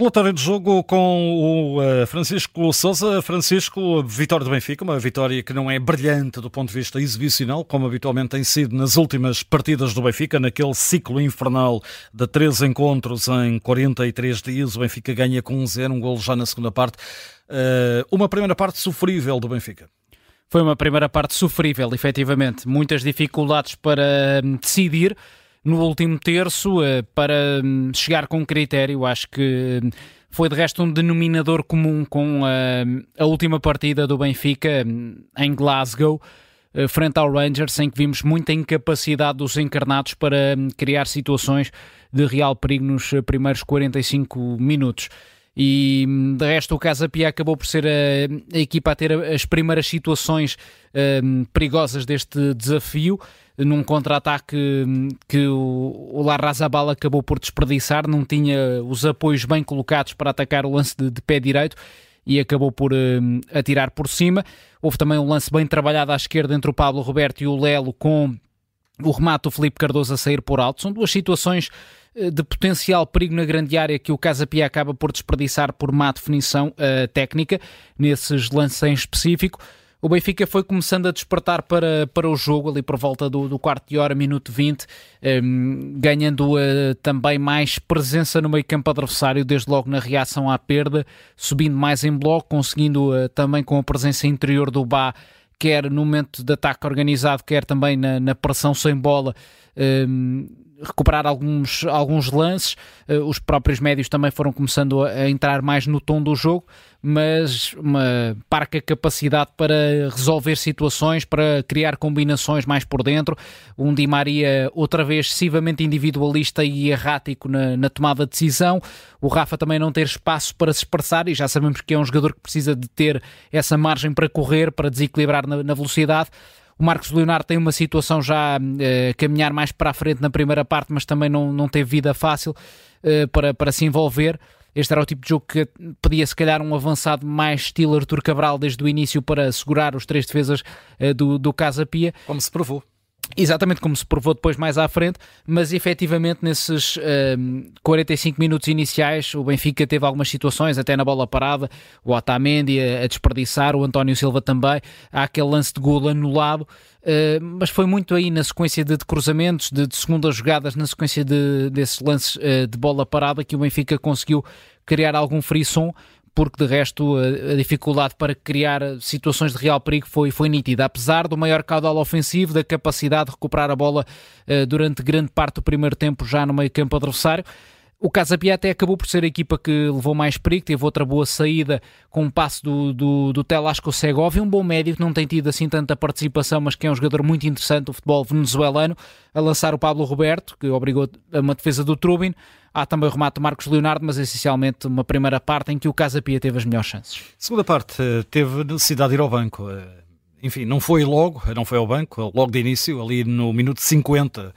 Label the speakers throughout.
Speaker 1: Relatório de jogo com o Francisco Sousa. Francisco, vitória do Benfica, uma vitória que não é brilhante do ponto de vista exibicional, como habitualmente tem sido nas últimas partidas do Benfica, naquele ciclo infernal de 3 encontros em 43 dias. O Benfica ganha com 1-0, um golo já na segunda parte. Uma primeira parte sofrível do Benfica.
Speaker 2: Foi uma primeira parte sofrível, efetivamente. Muitas dificuldades para decidir no último terço, para chegar com critério. Acho que foi de resto um denominador comum com a última partida do Benfica em Glasgow, frente ao Rangers, em que vimos muita incapacidade dos encarnados para criar situações de real perigo nos primeiros 45 minutos. E de resto o Casa Pia acabou por ser a equipa a ter as primeiras situações perigosas deste desafio, num contra-ataque que o Larrazabal acabou por desperdiçar. Não tinha os apoios bem colocados para atacar o lance de pé direito e acabou por atirar por cima. Houve também um lance bem trabalhado à esquerda entre o Pablo Roberto e o Lelo, com o remate do Filipe Cardoso a sair por alto. São duas situações de potencial perigo na grande área que o Casa Pia acaba por desperdiçar por má definição técnica nesses lances em específico. O Benfica foi começando a despertar para o jogo ali por volta do quarto de hora, minuto 20, ganhando também mais presença no meio campo adversário, desde logo na reação à perda, subindo mais em bloco, conseguindo também com a presença interior do Bá, quer no momento de ataque organizado, quer também na pressão sem bola, recuperar alguns lances. Os próprios médios também foram começando a entrar mais no tom do jogo, mas uma parca capacidade para resolver situações, para criar combinações mais por dentro. Um Di Maria outra vez excessivamente individualista e errático na tomada de decisão. O Rafa também não ter espaço para se expressar, e já sabemos que é um jogador que precisa de ter essa margem para correr, para desequilibrar na velocidade. O Marcos Leonardo tem uma situação já a caminhar mais para a frente na primeira parte, mas também não teve vida fácil para se envolver. Este era o tipo de jogo que pedia se calhar um avançado mais estilo Artur Cabral desde o início, para segurar os 3 defesas do Casa Pia.
Speaker 1: Como se provou.
Speaker 2: Exatamente como se provou depois mais à frente, mas efetivamente nesses 45 minutos iniciais o Benfica teve algumas situações, até na bola parada, o Otamendi a desperdiçar, o António Silva também, há aquele lance de golo anulado, mas foi muito aí na sequência de cruzamentos, de segundas jogadas, na sequência desses lances de bola parada, que o Benfica conseguiu criar algum frisson, porque de resto a dificuldade para criar situações de real perigo foi nítida. Apesar do maior caudal ofensivo, da capacidade de recuperar a bola durante grande parte do primeiro tempo já no meio campo adversário, o Casa Pia até acabou por ser a equipa que levou mais perigo. Teve outra boa saída com um passe do Telasco Segovia, um bom médio que não tem tido assim tanta participação, mas que é um jogador muito interessante do futebol venezuelano, a lançar o Pablo Roberto, que obrigou a uma defesa do Trubin. Há também o remate do Marcos Leonardo, mas essencialmente uma primeira parte em que o Casa Pia teve as melhores chances.
Speaker 1: Segunda parte, teve necessidade de ir ao banco. Enfim, não foi ao banco, logo de início, ali no minuto 50,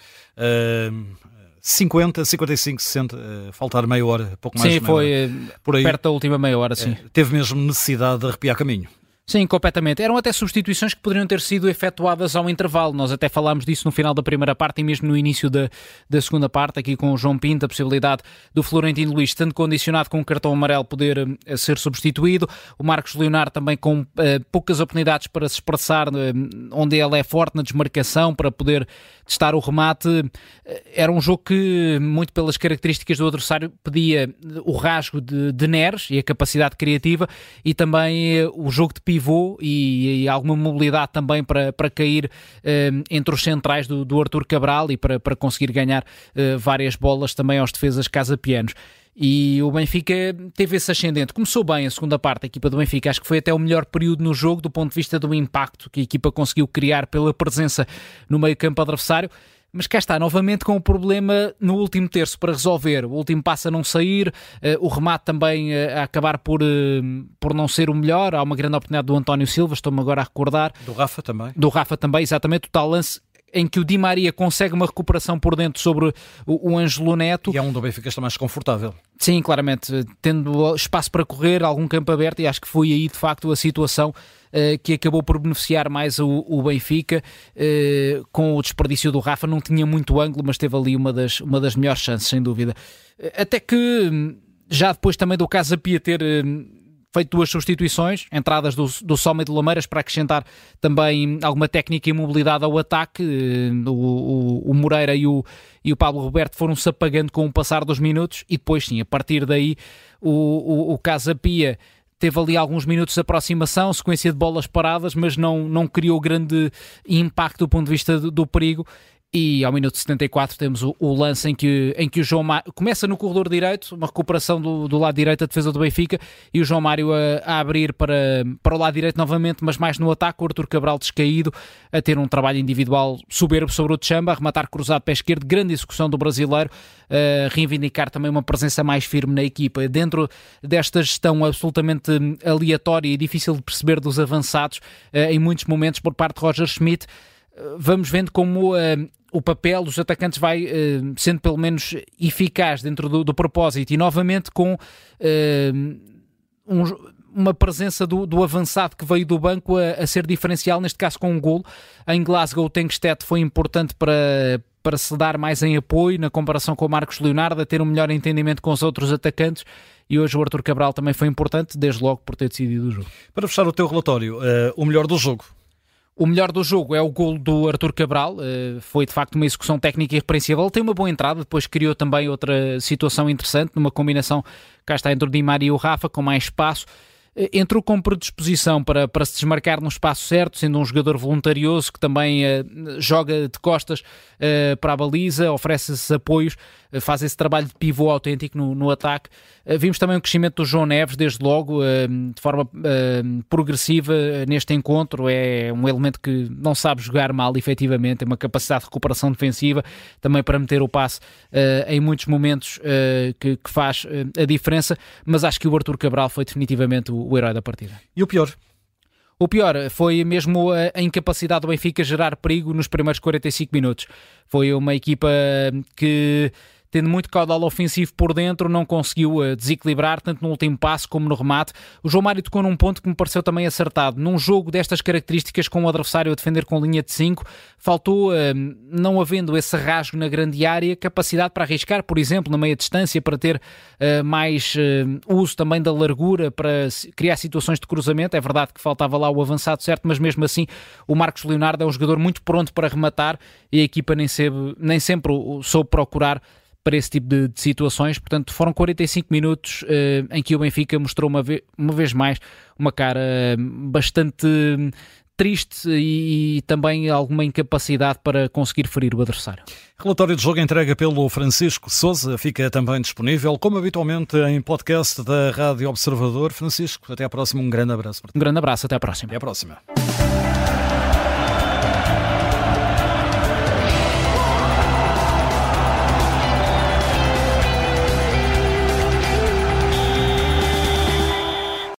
Speaker 1: 55, 60, faltar meia hora, pouco mais.
Speaker 2: Sim,
Speaker 1: de meia hora.
Speaker 2: Foi
Speaker 1: por aí,
Speaker 2: perto da última meia hora, sim.
Speaker 1: Teve mesmo necessidade de arrepiar caminho.
Speaker 2: Sim, completamente. Eram até substituições que poderiam ter sido efetuadas ao intervalo. Nós até falámos disso no final da primeira parte e mesmo no início da segunda parte, aqui com o João Pinto, a possibilidade do Florentino Luís, estando condicionado com um cartão amarelo, poder ser substituído. O Marcos Leonardo também com poucas oportunidades para se expressar, onde ele é forte na desmarcação, para poder testar o remate. Era um jogo que, muito pelas características do adversário, pedia o rasgo de Neres e a capacidade criativa, e também o jogo de pivô e alguma mobilidade também para cair entre os centrais do Artur Cabral, e para conseguir ganhar várias bolas também aos defesas casapianos. E o Benfica teve esse ascendente. Começou bem a segunda parte, a equipa do Benfica. Acho que foi até o melhor período no jogo do ponto de vista do impacto que a equipa conseguiu criar pela presença no meio campo adversário. Mas cá está, novamente com o problema no último terço para resolver. O último passo a não sair, o remate também a acabar por não ser o melhor. Há uma grande oportunidade do António Silva, estou-me agora a recordar.
Speaker 1: Do Rafa também.
Speaker 2: Do Rafa também, exatamente. O tal lance em que o Di Maria consegue uma recuperação por dentro sobre o Ângelo Neto.
Speaker 1: E é um do Benfica está mais confortável.
Speaker 2: Sim, claramente, tendo espaço para correr, algum campo aberto, e acho que foi aí de facto a situação que acabou por beneficiar mais o Benfica. Com o desperdício do Rafa, não tinha muito ângulo, mas teve ali uma das melhores chances, sem dúvida. Até que Já depois também do Casa Pia ter feito 2 substituições, entradas do Soma e do Lameiras para acrescentar também alguma técnica e mobilidade ao ataque. O Moreira e o Pablo Roberto foram-se apagando com o passar dos minutos e depois sim, a partir daí o Casa Pia teve ali alguns minutos de aproximação, sequência de bolas paradas, mas não criou grande impacto do ponto de vista do perigo. E ao minuto 74 temos o lance em que o João Mário começa no corredor direito, uma recuperação do lado direito da defesa do Benfica, e o João Mário a abrir para o lado direito novamente, mas mais no ataque, o Artur Cabral descaído, a ter um trabalho individual soberbo sobre o Tchamba, a rematar cruzado pé esquerdo, grande execução do brasileiro, a reivindicar também uma presença mais firme na equipa. Dentro desta gestão absolutamente aleatória e difícil de perceber dos avançados, em muitos momentos por parte de Roger Schmidt, vamos vendo como o papel dos atacantes vai sendo pelo menos eficaz dentro do propósito, e novamente com uma presença do avançado que veio do banco a ser diferencial, neste caso com um golo. Em Glasgow o Tenkstedt foi importante para se dar mais em apoio na comparação com o Marcos Leonardo, a ter um melhor entendimento com os outros atacantes, e hoje o Artur Cabral também foi importante, desde logo por ter decidido o jogo.
Speaker 1: Para fechar o teu relatório, o melhor do jogo?
Speaker 2: O melhor do jogo é o golo do Artur Cabral, foi de facto uma execução técnica irrepreensível. Ele tem uma boa entrada, depois criou também outra situação interessante, numa combinação, cá está, entre o Di Maria e o Rafa, com mais espaço. Entrou com predisposição para se desmarcar no espaço certo, sendo um jogador voluntarioso que também joga de costas para a baliza, oferece esses apoios, faz esse trabalho de pivô autêntico no ataque. Vimos também o crescimento do João Neves, desde logo, de forma progressiva neste encontro. É um elemento que não sabe jogar mal, efetivamente, tem uma capacidade de recuperação defensiva, também para meter o passe em muitos momentos que faz a diferença, mas acho que o Artur Cabral foi definitivamente o herói da partida.
Speaker 1: E o pior?
Speaker 2: O pior foi mesmo a incapacidade do Benfica gerar perigo nos primeiros 45 minutos. Foi uma equipa que, tendo muito caudal ofensivo por dentro, não conseguiu desequilibrar, tanto no último passo como no remate. O João Mário tocou num ponto que me pareceu também acertado. Num jogo destas características, com o adversário a defender com linha de 5, faltou, não havendo esse rasgo na grande área, capacidade para arriscar, por exemplo, na meia distância, para ter mais uso também da largura, para criar situações de cruzamento. É verdade que faltava lá o avançado certo, mas mesmo assim o Marcos Leonardo é um jogador muito pronto para rematar, e a equipa nem sempre soube procurar para esse tipo de situações. Portanto, foram 45 minutos em que o Benfica mostrou uma vez mais uma cara bastante triste e também alguma incapacidade para conseguir ferir o adversário.
Speaker 1: Relatório de jogo entregue pelo Francisco Sousa, fica também disponível, como habitualmente, em podcast da Rádio Observador. Francisco, até à próxima, um grande abraço.
Speaker 2: Um grande abraço, até à próxima.
Speaker 1: Até à próxima.